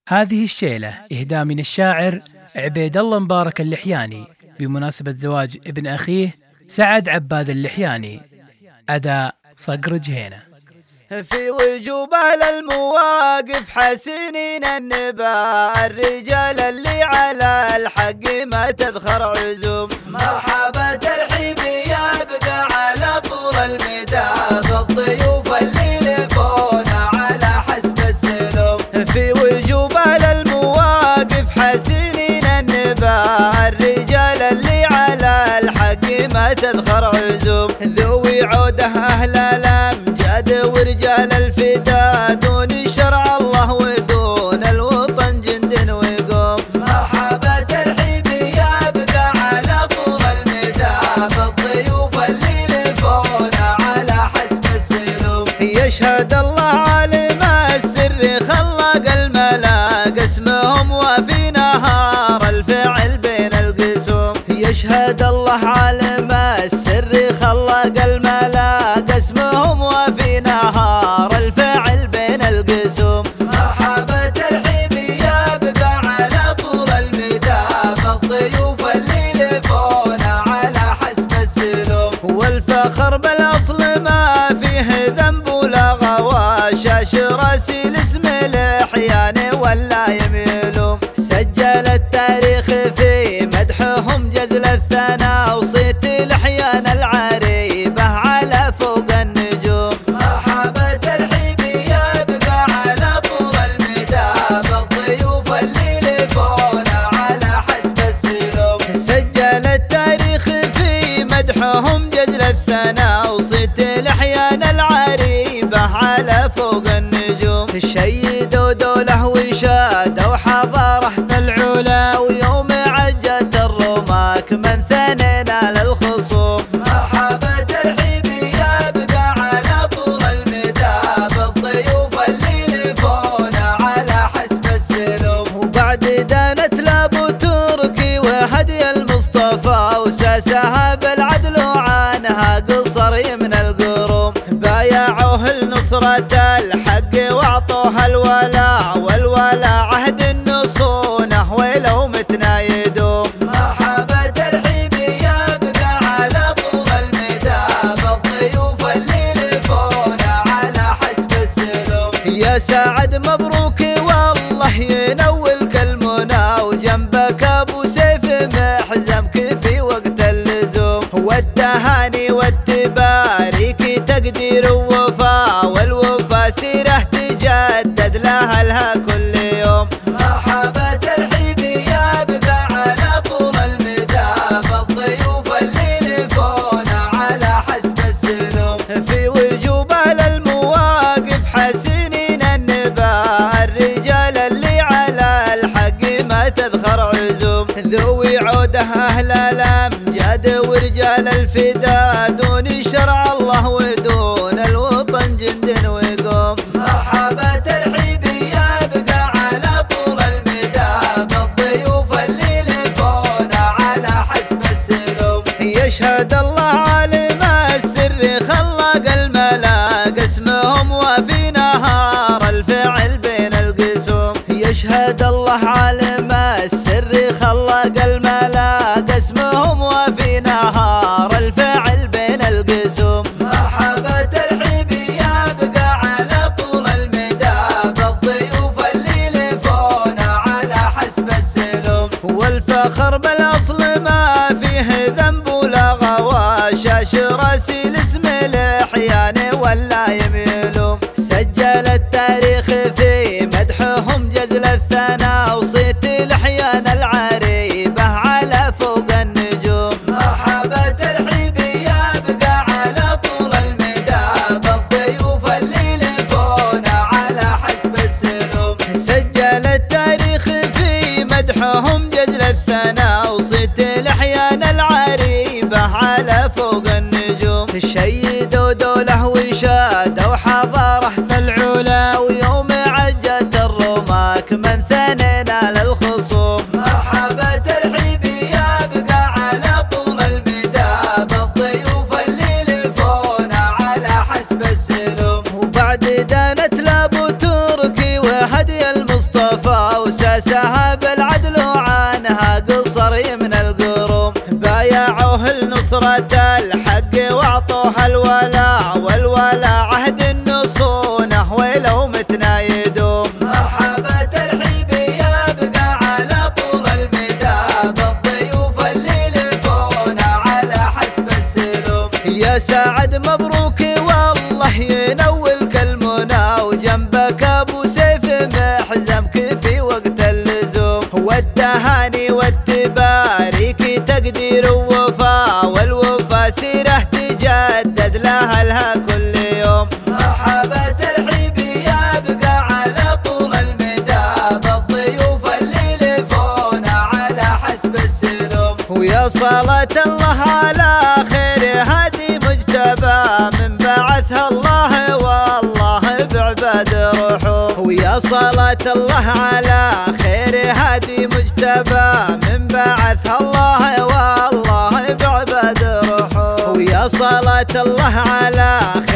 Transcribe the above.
هذه الشيلة إهداء من الشاعر عبيد الله مبارك اللحياني بمناسبة زواج ابن أخيه سعد عباد اللحياني. أداء صقر جهينة. في وجوب المواقف حسنين النباء، الرجال اللي على الحق ما تذخر عزوم. مرحبا ترحيب يبقى على طول المدى بالضيوف اللي لفونا على حسب السلوم. في وجوب المواقف حسنين النباء، الرجال اللي على الحق ما تذخر عزوم. ذوي عوده أهل الأمجاد ورجال الفدا، دون شرع الله ودون الوطن جند وقوم. مرحبا ترحيب يبقى على طول المدى بالضيوف اللي لفونا على حسب السلوم. يشهد الله عالم السر خلق الملاك، اسمهم وفي نهار الفعل بين القسوم. يشهد الله عالم السر خلق الملاك، اسمهم وفي نهار الفعل بين القسوم. مرحبا ترحيب يبقى على طول المدى بالضيوف اللي لفونا على حسب السلوم. والفخر بالاصل ما فيه ذنب ولا غوا، شاش راسي الاسم الاحيان ولا يميلوم. سجل التاريخ في مدحهم جزل الثناء، وصيت الاحيان العريبه على فوق النجوم. مرحبا ترحيب يبقى على طول المدى بالضيوف اللي لفونا على حسب السلوم. سجل التاريخ في مدحهم جزل الثناء، وصيت الاحيان العريبه على فوق النجوم. شيدوا دوله وشادوا حضاره في العلا، ويوم عجت الرماك من ثنينا للخصوم. مرحبا ترحيب يبقى على طول المدى بالضيوف اللي لفونا على حسب السلوم. وبعد دانت لابو تركي وهدي المصطفى، وساسها بالعدل وعنها قصر من القروم. بايعوه لنصرة الحق واعطوها الولاء، والولاء عهد النصونه ولو متنا يدوم. مرحبا ترحيب يبقى على طول المدى بالضيوف اللي لفونا على حسب السلوم. يا سعد مبروك والله ينولك المنى، وجنبك ابو سيف محزمك في وقت اللزوم. والتهاني والتباريك تقدير ووفا، والوفا سيره تجدد لها كل يوم. مرحبا ترحيب يبقى على طول المدى بالضيوف اللي لفونا على حسب السلوم. في وجوب المواقف حسنين النباء، الرجال اللي على الحق ما تذخر عزوم. ذوي عوده أهل الأمجاد ورجال الفدا، دون شرع الله ودون الوطن جند وقوم. مرحبا ترحيب يبقى على طول المدى بالضيوف اللي لفونا على حسب السلوم. يشهد الله عالم السر خلق الملاك، اسمهم وفي نهار الفعل بين القسوم. يشهد الله عالم السر خلق الملاك، اسمهم وفي نهار الفعل بين القسوم. مرحبا ترحيب يبقى على طول المدى بالضيوف اللي لفونا على حسب السلوم. والفخر بالاصل ما فيه ذنب ولا غوا، شاش راسي الاسم الاحيان ولا يميلوم. سجل التاريخ في مدحهم جزل الثناء، وصيت الاحيان العريبه على فوق النجوم. مرحبا ترحيب يبقى على طول المدى بالضيوف اللي لفونا على حسب السلوم. سجل التاريخ في مدحهم جزل الثناء، وصيت الاحيان العريبه على فوق النجوم. شيدوا دوله وشادوا حضاره في العلا، ويوم عجت الرماك من ثنينا للخصوم. مرحبا ترحيب يبقى على طول المدى بالضيوف اللي لفونا على حسب السلوم. وبعد دانت لابو تركي وهدي المصطفى، نصرة الحق واعطوها الولاء، والولاء عهد النصونة ولو متنا يدوم. مرحبا ترحيب يبقى على طول المدى بالضيوف اللي لفونا على حسب السلوم. يا سعد مبروك والله ينولك المنى، وجنبك ابو سيف محزمك في وقت اللزوم. والتهاني والتباريك تقدير ووفا، والوفا سيره تجدد لها كل يوم. مرحبا ترحيب يبقى على طول المدى بالضيوف اللي لفونا على حسب السلوم. ويا صلاة الله على خير هادي مجتبى من بعثها الله والله بعباد روحه. ويا صلاة الله على خير هادي مجتبى من بعثها الله والله بعباد روحه. ويا صلاة الله على